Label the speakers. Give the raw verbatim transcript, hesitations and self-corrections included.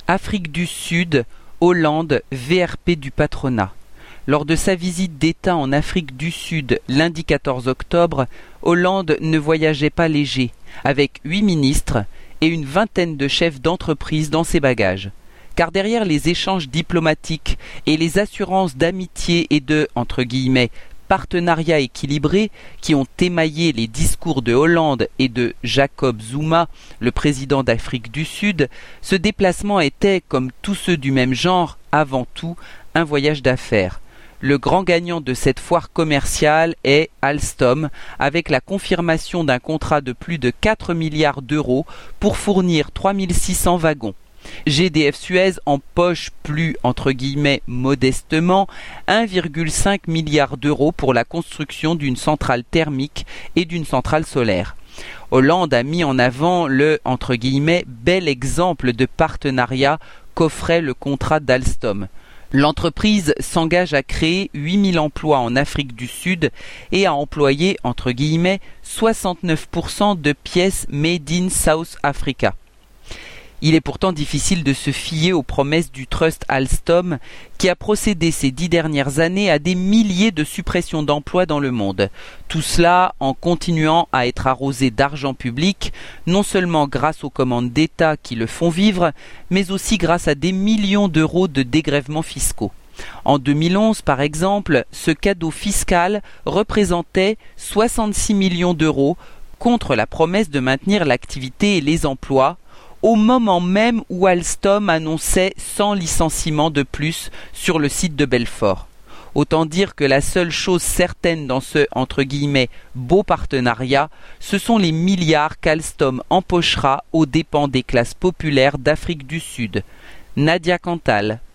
Speaker 1: Afrique du Sud, Hollande, V R P du patronat. Lors de sa visite d'État en Afrique du Sud lundi quatorze octobre, Hollande ne voyageait pas léger, avec huit ministres et une vingtaine de chefs d'entreprise dans ses bagages. Car derrière les échanges diplomatiques et les assurances d'amitié et de, entre guillemets, partenariat équilibré qui ont émaillé les discours de Hollande et de Jacob Zuma, le président d'Afrique du Sud, ce déplacement était, comme tous ceux du même genre, avant tout un voyage d'affaires. Le grand gagnant de cette foire commerciale est Alstom, avec la confirmation d'un contrat de plus de quatre milliards d'euros pour fournir trois mille six cents wagons. G D F Suez empoche plus, entre guillemets, modestement, un virgule cinq milliard d'euros pour la construction d'une centrale thermique et d'une centrale solaire. Hollande a mis en avant le, entre guillemets, bel exemple de partenariat qu'offrait le contrat d'Alstom. L'entreprise s'engage à créer huit mille emplois en Afrique du Sud et à employer, entre guillemets, soixante-neuf pour cent de pièces made in South Africa. Il est pourtant difficile de se fier aux promesses du trust Alstom qui a procédé ces dix dernières années à des milliers de suppressions d'emplois dans le monde. Tout cela en continuant à être arrosé d'argent public, non seulement grâce aux commandes d'État qui le font vivre, mais aussi grâce à des millions d'euros de dégrèvements fiscaux. En deux mille onze, par exemple, ce cadeau fiscal représentait soixante-six millions d'euros contre la promesse de maintenir l'activité et les emplois, au moment même où Alstom annonçait cent licenciements de plus sur le site de Belfort. Autant dire que la seule chose certaine dans ce, entre guillemets, beau partenariat, ce sont les milliards qu'Alstom empochera aux dépens des classes populaires d'Afrique du Sud. Nadia Cantal.